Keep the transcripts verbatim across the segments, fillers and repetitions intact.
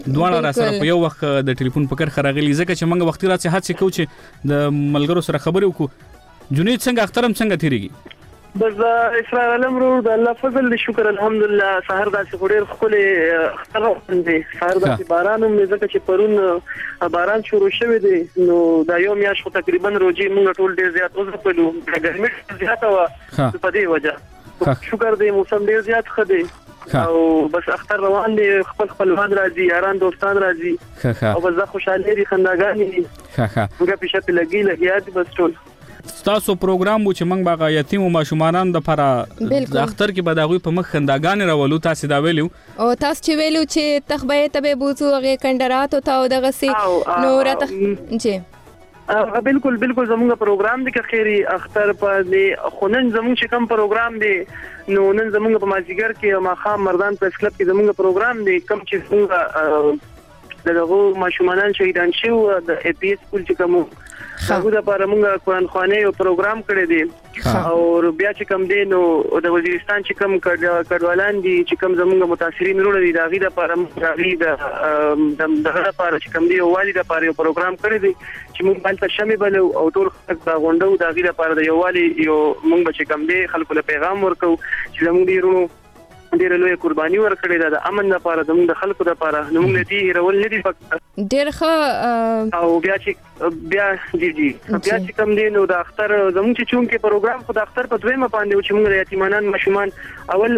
دواړه را سره په یو وخت د ټلیفون په کرخه راغلي ځکه چې موږ وختي راځي هڅه کوو چې د ملګرو سره خبرې وکړو. جنید څنګه اخترم څنګه تیریږي؟ بس اسرائیل الامر د الله فضل شکر الحمدلله. سحر داسې ډېر ښکلی اختر دی، سحر داسې باران هم ځکه چې پرون باران شروع شوی دی نو دا یو میاشت خو تقریبا روزي موږ ټول ډېر زیات وځپلو، ګرمي زیاته وه په دې وجه. شکر دی موسم ډېر زیات ښه دی او بس اختر روان دی، خپل خپلوان راځي، یاران دوستان راځي او بس دا خوشحالي دي، خنداګانې دي، ګپې شپې لګي لګیا دي بس ټول. تاسو پروګرام و چې موږ باغ یتیم او ماشومان د لپاره د اختر کې به د هغوی په مخ خنداګانې راولو. تاسو دا ویلو او تاسو چې ویلو چې تخبه ته بوزو هغه کندرات او تا دغه سي نو راته جی بالکل بالکل زموږ پروګرام دی که خیری اختر په دې خونن زموږ چې کوم پروګرام دی نو نن زموږ په مازیګر کې ماخام مردان پریس کلب کې زموږ پروګرام دی کوم چې څنګه دغه ماشومان شهیدان شو د ای پی ایس سکول چې کوم هغه د لپاره موږ قرآن خواني یو پروګرام کړی دی او بیا چې کوم دی نو د وزیرستان چې کوم کډوالان دي چې کوم زموږ متاثرین وروړي دي دا غي د لپاره موږ د دغه لپاره چې کوم دی والي د لپاره یو پروګرام کړی دی چې موږ باندې شامل بلو او ټول خلک دا غونډو دا غي لپاره د یو والي یو موږ چې کوم دی خلکو له پیغام ورکو چې زموږ دی ورو ډېر لوی قرباني ورکړې ده د امن لپاره زموږ د خلکو لپاره نو موږ دې رول نه دي پکې ډېر ښه او بیا چې بیا جی جی بیا چې کوم دی نو د اختر زموږ چې چون کې پروګرام خو د اختر په دویمه باندې چې موږ د یتیمانان ماشومان اول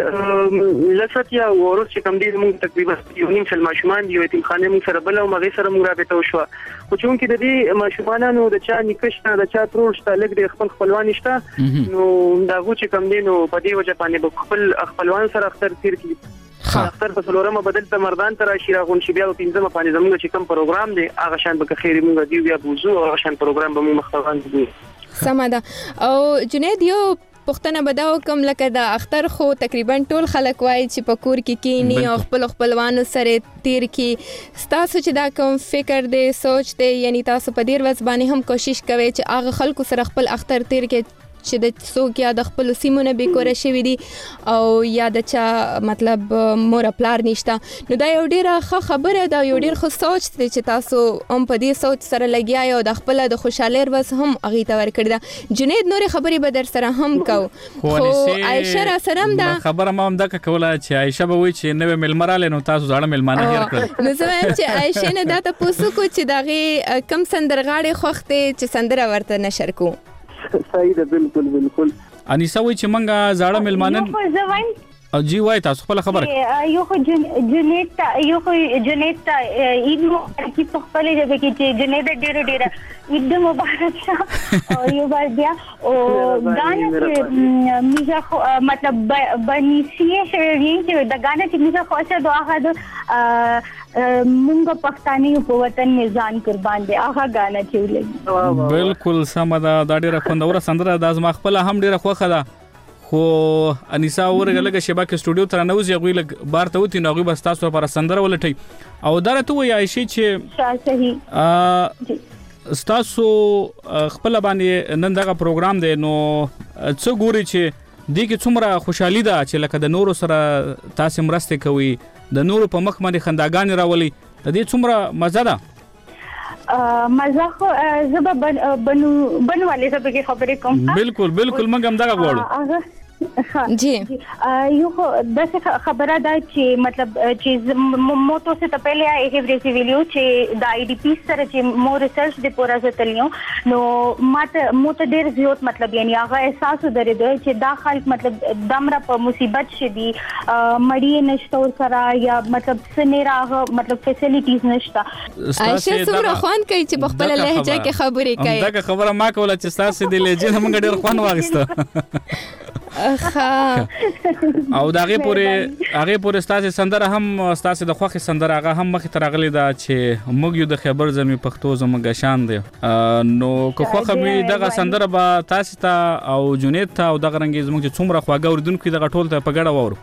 لساتیا ورس چې کوم دی موږ تقریبا یو نیم سل ماشومان دی یتیم خانه موږ سره بل او مغې سره موږ رابطه وشو خو چون کې د دې ماشومانانو د چا نکښته د چا ترور شته لګ د خپل خپلوان شته نو دا غو چې کوم دی نو په دې وجه باندې خپل خپلوان سره اختر تیر کی اختر په څلورمه بدل ته مردان تر شي راغون شي بیا په پنځمه باندې زموږ چې کوم پروګرام دی هغه شان به خیر موږ دی بیا بوزو هغه شان پروګرام به موږ مخاطبان دي سمه ده او جنید یو پښتنه بداو کوم لکه د اختر خو تقریبا ټول خلک وایي چې په کور کې کینی او خپل خپلوانو سره تیر کی تاسو چې دا کوم فکر دی سوچ دی یعنی تاسو په ډیر وځبانی هم کوشش کوي چې هغه خلکو سره خپل اختر تیر کې چې د څوک یا د خپل سیمونه به کور شي دي او یا د چا مطلب مور پلار نشته نو دا یو ډیره ښه خبره ده یو ډیر ښه سوچ دی چې تاسو هم په دې سوچ سره لګیا یو د خپل د خوشاله ورځ هم اغه ته ورکړی ده جنید نور خبرې به در سره هم کو خو عائشه را سره هم ده خبره ما هم دا کوله چې عائشه به وي چې نو ملمراله نو تاسو ځاړه ملمانه هیر کړل نو زه چې عائشه نه دا تاسو کو چې دغه کم سندرغاړي خوخته چې سندره ورته نشر کو صحیح ده بالکل بالکل انیسا وای چې منګه زاړه ملمانن او جی وای تاسو خپل خبره یو خو جنید یو خو جنید ایدو کی په خپل ځای کې چې جنید ډېر ډېر عید مبارک شه او یو بار بیا او غانا چې میزه مطلب بنیسیه شری چې د غانا چې میزه خوښه دعا غد مونږ پښتاني په وطن میزان قربان دي هغه غانا چې ولګي بالکل سم ده دا ډېر خوندوره سندره د ازما خپل هم ډېر خوخه ده خو انیسا ورګلګه شبکه سټوډیو تر نوځي غوي لګ بار ته وتی نو غوي بس تاسو لپاره سندره ولټي او درته وای عائشه چې صحیح ا تاسو خپل باندې نن دغه پروګرام دی نو څو ګوري چې دې کې څومره خوشحالي ده چې لکه د نورو سره تاسو مرسته کوي د نورو په مخ باندې خنداګان راولي د دې څومره مزه ده مزه خو زب بنو بنواله زب کې خبرې کوم بالکل بالکل موږ هم دا غواړو جی یو دغه خبره ده چې مطلب چې موټو سے ته پہلے آئے هیو ریسی ویلیو چې د آی ډی پی سره چې مو ریسرچ د پورا زتلیو نو ماته موته ډیر زیات مطلب یعنی هغه احساس درې چې دا خلک مطلب دمره په مصیبت شدي مړی نشته ور سره یا مطلب سنیرا مطلب فیسیلیټیز نشته عائشه سره خوان کوي چې په خپل لهجه کې خبرې کوي دا خبره ما کوله چې تاسو د لهجه هم ډیر خوان واغسته او داغه پورې هغه پورې ستاسو سندره هم ستاسو د خوخي سندره هغه هم مخ ته راغلي دا چې موږ یو د خبر زمي پښتو زموږ شان دی نو که خوخه می دغه سندره به تاسو ته او جنید ته او دغه رنګ زموږ چې څومره خواږه اوردونکو دغه ټول ته په ګډه وورو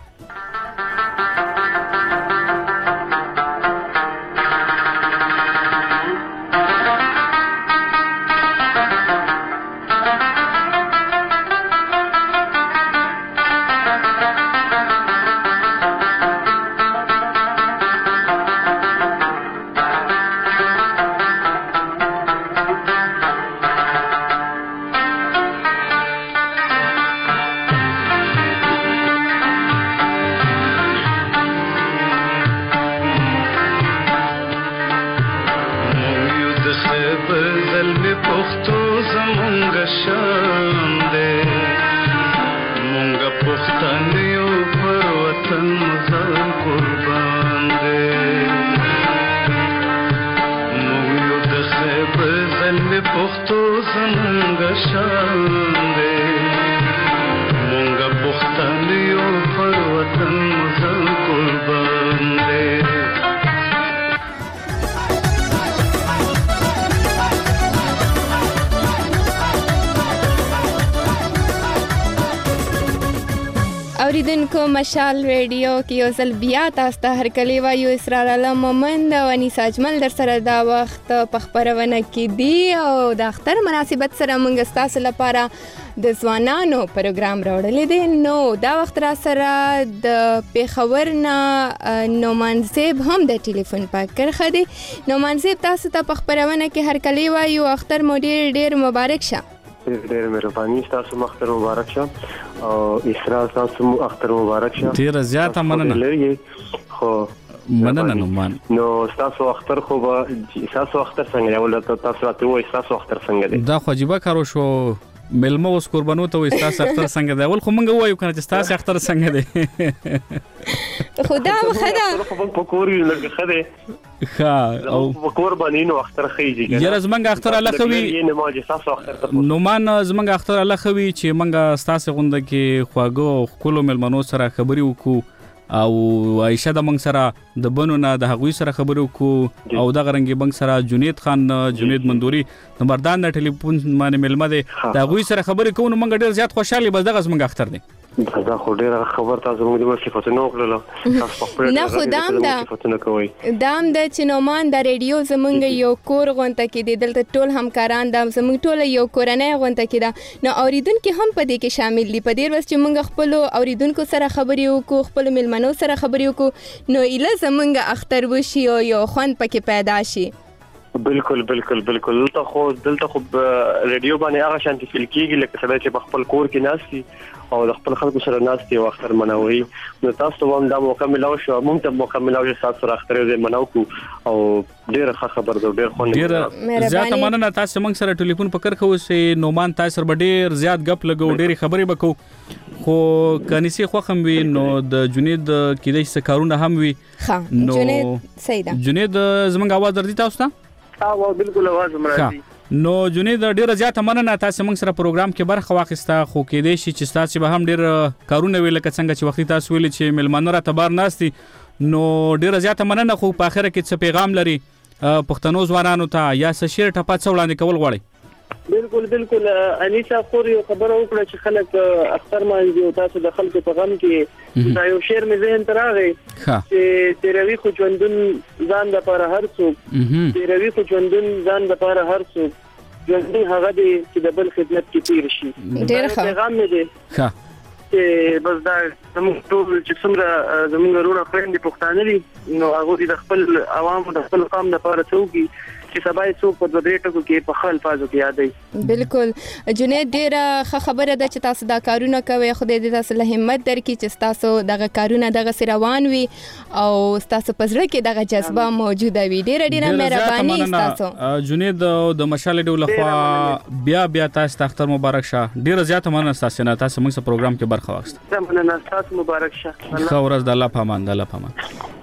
خیب ظلم پختو زمونږ شان دی مونږ پښتانیو پر وطن ځان قربان دی مونږ یو د خیب ظلم پختو زمونږ شان دی مونږ پښتانیو پر وطن ځان قربان دی اوریدونکو مشال ریډیو کې یو ځل بیا تاسو ته هرکلی وایو اسرار الله مومند او انیسا اجمل در سره دا وخت په خبرونه کې دی او د اختر مناسبت سره موږ ستاسو لپاره د ځوانانو پروګرام راوړلی دی. نو دا وخت را سره د پیښور نه نومان زیب هم د ټلیفون په کرښه دی. نومان زیب تاسو ته په خبرونه کې هرکلی وایو اختر مو ډیر ډیر مبارک شه. ډېر مهرباني تاسو مختر مبارک شه او اسرار تاسو اختر مبارک شه. ډیر زیاته مننه. خو مننه نومان. نو تاسو اختر خو به تاسو اختر څنګه یو تاسو راته وایي تاسو اختر څنګه دی؟ دا خو عجیبه کارو شو ملمه اوس قربانو ته وایي تاسو اختر څنګه دی. اول خو موږ وایو کنه چې تاسو اختر څنګه دی. خدا خدا په کور یې لږ خده ښه او په کور باندې نو اختر خېږي. یاره زمونږ اختر الله خوي نومان زمونږ اختر الله خوي چې موږ تاسو غونډه کې خواږه خپل ملمنو سره خبري وکړو او عائشه د موږ سره د بنو نه د هغوی سره خبرو کو او د غرنګي بنګ سره جنید خان جنید مندوري د مردان د ټلیفون باندې ملمه ده د هغوی سره خبرې کوو موږ ډیر زیات خوشاله بس دغه موږ اختر دي. دا خو ډیره خبر تاسو موږ د صفاتونو کړل تاسو خپل نه خدام دا دام د چنومان د ریډیو زمونږ یو کور غونټه کې دی دلته ټول همکاران د زمونږ ټول یو کورنۍ غونټه کې دا نو اوریدونکو هم په دې کې شامل دي په ډیر وس چې موږ خپل اوریدونکو سره خبرې وکړو خپل ملمنو سره خبرې وکړو نو اله زمونږ اختر وشي او یو خوند پکې پیدا شي. بالکل بالکل بالکل دلته خو دلته خو ریډیو باندې هغه شانتي فل کېږي لکه څنګه چې په خپل کور کې ناشتي او د خپل خلکو سره ناشتي او اختر منوي نو تاسو هم دا موقع ملو شو مونږ ته موقع ملو چې تاسو سره اختر دې منو کو او ډېر ښه خبر ده ډېر خوند ډېر زیات مننه تاسو موږ سره ټلیفون پکړ خو سه نومان تاسو سره ډېر زیات غپ لګو ډېر خبرې وکړو خو کنيسي خو هم وی نو د جنید کې د سکارونه هم وی نو جنید سیدا جنید زمونږ आवाज درځي تاسو ته او بالکل आवाज مرادي نو جنید ډیره زیاته مننه تاسو موږ سره پروګرام کې برخه واخیسته خو کې دې شي چې تاسو به هم ډیر کارونه ویل کڅنګ چې وختي تاسو ویل چې ملمنو را تبار ناشتي نو ډیره زیاته مننه خو په اخر کې څه پیغام لري پښتنو ځوانانو ته یا څه شیر ټپه څوړاندې کول غواړي؟ بالکل بالکل انیسا خور یو خبر وکړه چې خلک اختر مانځي او تاسو د خلکو په غم کې دا یو شعر مې ذهن ته راغی چې تیروي خو ژوندون ځان د لپاره هر څوک تیروي خو ژوندون ځان د لپاره هر څوک ژوندون هغه دی چې د بل خدمت کې تیر شي. ډېر ښه پیغام مې دی چې بس دا زموږ ټول چې څومره زموږ وروڼه خويندې پښتانه دي نو هغه د خپل عوامو د خپل قوم لپاره څوکي چې سبا یې څوک په دوه ټکو کې په خپل فازو کې یادې. بالکل جنید ډیره خبره ده چې تاسو دا کارونه کوي خدای دې تاسو له همت درکړي چې تاسو دغه کارونه دغه روان وي او تاسو په زړه کې دغه جذبه موجوده وي. ډیره ډیره مهرباني تاسو جنید د مشال ډول خوا بیا بیا تاسو اختر مبارک شه. ډیره زیاته مننه تاسو نه تاسو موږ سره پروګرام کې برخه واخیسته. مننه تاسو مبارک شه. الله ورځ د الله پامان د الله پامان.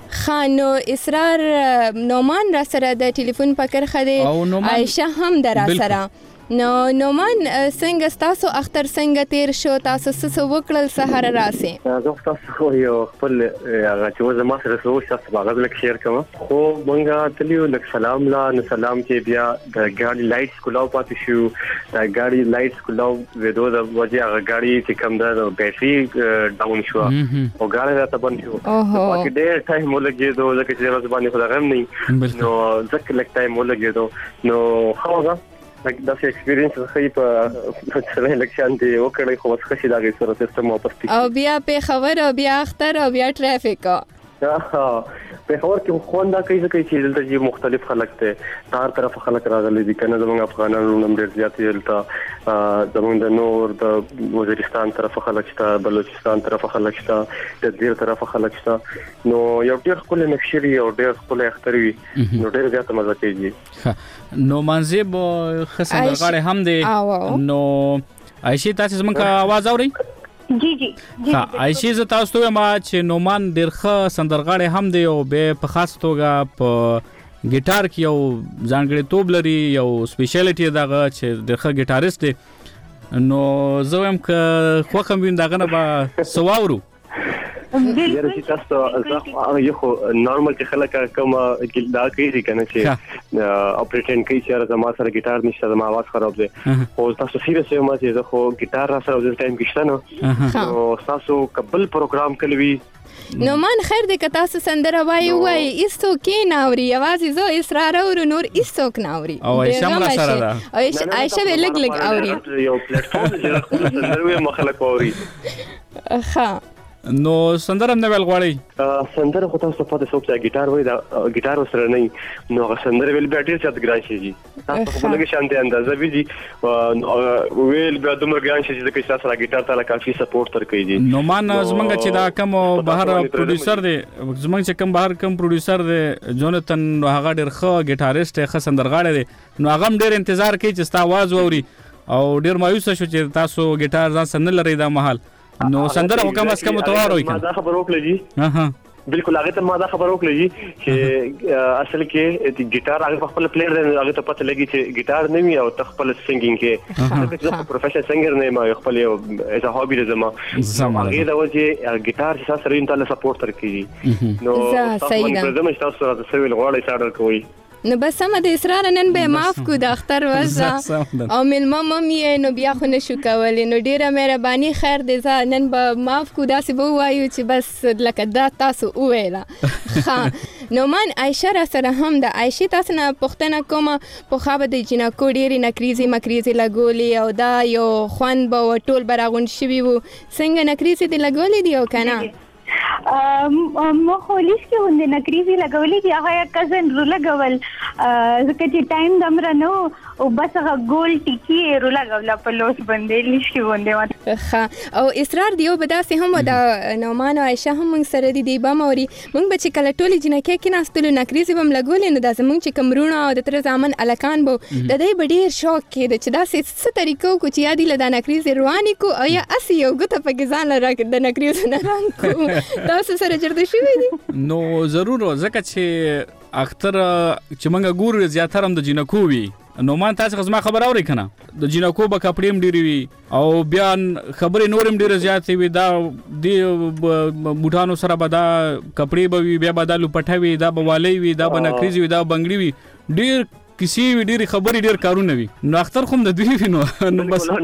خانو اسرار نومان را سره د ټلیفون پکړ خدي عائشه هم در سره نو نومان څنګه تاسو اختر څنګه تیر شو تاسو څه وکړل سحر راسي؟ زه تاسو خو یو خپل هغه چې زما سره سوچ تاسو باغ لک شیر کوم خو مونږه تلیو لک سلام لا نو سلام چې بیا د ګاډي لایټس کولاو پاتې شو د ګاډي لایټس کولاو ودو د وجه هغه ګاډي چې کم ده بیټري ډاون شو او ګاډي راته بند شو په ډېر ټایم ولګېدو ځکه چې زما باندې خو غم نه نو ځکه لک ټایم ولګېدو نو هغه دا څه ایکسپیرینس خو په سره لکشان دی وکړای خو څه شي دا غي سره سیستم واپس او بیا په خبر او بیا اختر او بیا ټرافیک په خبر کې خوند دا کوي چې دلته چې مختلف خلک ته تار طرف خلک راغلي دي کنه زموږ افغانانو نوم ډېر زیات دلته زموږ د نور د وزیرستان طرف خلک شته بلوچستان طرف خلک شته د دې طرف خلک شته نو یو ډېر خپل نقشري او ډېر خپل اختروي نو ډېر زیات مزه کوي نو منځب خسندرغاړي هم دي نو عائشې تاسو زموږ आवाज اورئ جی جی ها عائشې ز تاسو ته ما چې نومان ډېر ښه سندرغاړي هم دی او به په خاص توګه په ګیټار کې یو ځانګړی توب لري یو سپیشلیټي دغه چې ډېر ښه ګیټاریست دی نو زه هم که خوښ هم وین دغه نه به سواورو یاره چې تاسو هغه یو نورمال چې خلک کوم دا کوي کنه چې اپریټینګ کوي چې زما سره ګیټار نشته زما आवाज خراب دی او تاسو سیریس یو ما چې زه خو ګیټار را سره د ټایم کې شته نو تاسو قبل پروګرام کلوي نو من خیر دې که تاسو سندره وایي وایي ایستو کې ناوري یوازې زه اصرار اورو نور ایستوک ناوري او عایشه هم را سره ده او عایشه به لږ لږ اوري یو پلیټفارم چې سندره وایي مخلک اوري ښه نو سندره هم نه ویل غواړئ سندره خو تاسو په تاسو چې ګیټار وایي دا ګیټار سره نه نو هغه سندره ویل به ډېر چات ګران شي جی تاسو په لګي شانتي اندازه وی جی ویل به دومره ګران شي چې تاسو سره ګیټار ته کافي سپورټ تر کوي جی نو مان زمونږ چې دا کوم بهر پروډوسر دی زمونږ چې کوم بهر کوم پروډوسر دی جونتن هغه ډېر ښه ګیټاریست ښه سندرغاړی دی نو هغه هم ډېر انتظار کوي چې ستا आवाज واوري او ډېر مایوس شو چې تاسو ګیټار ځان سره نه لرئ دا مهال نو سندره حکم اس کوم توار وي ما دا خبر وکړه جی ها بالکل هغه ته ما دا خبر وکړه جی چې اصل کې ګیټار هغه خپل پلیئر دی هغه ته پته لګي چې ګیټار نه وي او خپل سنگینګ کې زه پروفیشنل سنگر نه ما خپل یو از ا هابي زما هغه دا و چې ګیټار چې سره انټل سپورټ تر کوي نو صحیح ده زما تاسو سره سویل غواړی ساډر کوي نو بس سم د اصرار نن به معاف کو د اختر وځه او ملما مې نو بیا خو نشو کولای نو ډیره مهرباني خیر دې ځا نن به معاف کو داسې به وایو چې بس لکه دا تاسو وویلا ها نو من عائشه را سره هم د عائشه تاسو نه پښتنه کومه په خابه د جنکو ډیری نکریزي مکریزي لګولي او دا یو خوان به ټول براغون شوی وو څنګه نکریزي دې لګولي دی او کنه مو خولش کې هوند نکریزي لګولې دي هغه کزن رو لګول ځکه چې ټایم دمر نو او بس هغه ګول ټکی رو لګول په لوس باندې لیش کې هوند ښه او اصرار دیو بداسې هم د نومان او عائشه هم موږ سره دي دی به موري موږ به چې کله ټولې جنکې کې ناستلو نکریزي بم لګولې نو د زموږ چې کمرونه او د تر ځامن الکان بو د دې ډېر شوق کې د چې داسې څه طریقو کو چې یادی له نکریزي رواني کو او یا اسی یو ګته په ځان لره د نکریزي نه رنګ کو تاسو سره جوړ شوی دي نو ضرور ځکه چې اختر چې موږ ګورو زیاتره هم د جنکو وي نو مان تاسو خزما خبر اوري کنه د جنکو به کپړې هم ډېری وي او بیا خبرې نورم ډېر زیاتې وي دا د بوټانو سره به دا کپړې به وي بیا به دا لوپټوي دا به والی وي دا به نکریزي وي دا بنګړي وي ډېر کسی وی ډېر خبرې ډېر کارونه وي نو اختر خو د دوی وینو نو بس موږ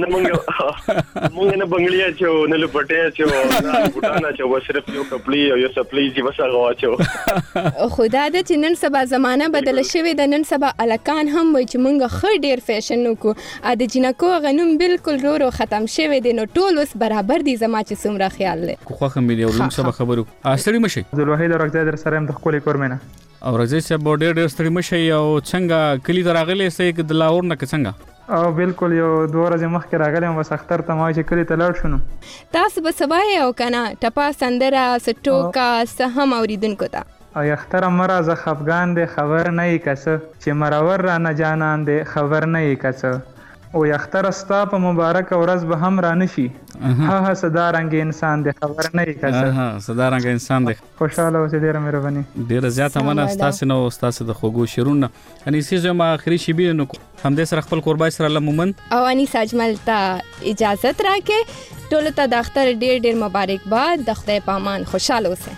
نه بنگلیا چو نه لپټه چو نه بوټانا چو صرف یو کپلی او یو سپلی چې وسه غواچو خدا دې چې نن سبا زمانہ بدل شوی د نن سبا الکان هم وي چې موږ خ ډېر فیشن وکړو ا د جنکو غنوم بالکل رو رو ختم شوی دی نو ټول اوس برابر دي زما چې څومره خیال لې خو خو مې یو لږ سبا خبرو اصلي مشي د الوحید ورکته در سره هم د خپل کورمنه او راځي چې بورډر ډېر ستړي مشي او څنګه کلی دراغلې سې د لاور نه څنګه او بالکل یو دوه ورځې مخکې راغلم بس اختر ته ما چې کلی ته لاړ شونو تاسو به سبا او کنه ټپا سندره سټوکا سهم اوریدونکو ته او اختر مرا ز افغان دې خبر نه کس چې مرور را نه جانان دې خبر نه کس او اختر استا په مبارک ورځ به هم را نشي ها ها صدا رنگ انسان دې خبر نه کس ها صدا رنگ انسان دې خوشاله اوسې ډېر مهرباني ډېر زیات مننه تاسو نو تاسو د خوګو شیرونه ان سیزه ما اخري شی به نو هم دې سره خپل قربای سره لمومن او اني ساجمل ته اجازه راکې ټول ته د اختر ډېر ډېر مبارکباد د خدای پامان خوشاله اوسه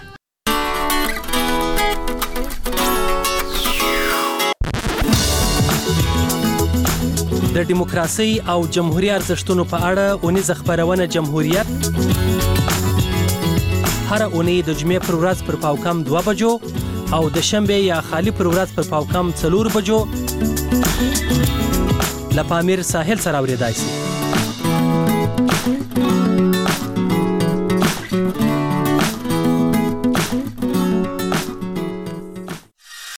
د دیموکراسي او جمهوریت ارزښتونو په اړه اونیزه خبرونه جمهوریت هر اونۍ د جمعې پر ورځ پر پاوکم دوه بجو او د شنبه یا خالی پر ورځ پر پاوکم څلور بجو لپاره امیر ساحل سره اوریدای شي